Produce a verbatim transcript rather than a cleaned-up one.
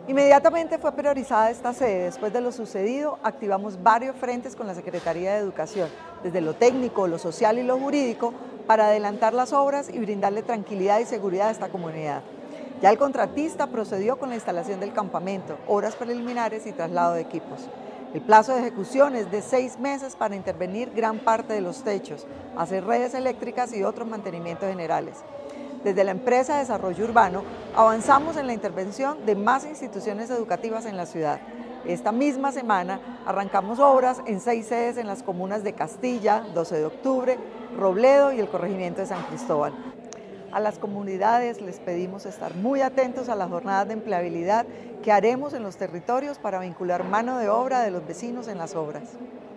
Inmediatamente fue priorizada esta sede. Después de lo sucedido, activamos varios frentes con la Secretaría de Educación, desde lo técnico, lo social y lo jurídico, para adelantar las obras y brindarle tranquilidad y seguridad a esta comunidad. Ya el contratista procedió con la instalación del campamento, obras preliminares y traslado de equipos. El plazo de ejecución es de seis meses para intervenir gran parte de los techos, hacer redes eléctricas y otros mantenimientos generales. Desde la empresa de Desarrollo Urbano avanzamos en la intervención de más instituciones educativas en la ciudad. Esta misma semana arrancamos obras en seis sedes en las comunas de Castilla, doce de octubre, Robledo y el corregimiento de San Cristóbal. A las comunidades les pedimos estar muy atentos a las jornadas de empleabilidad que haremos en los territorios para vincular mano de obra de los vecinos en las obras.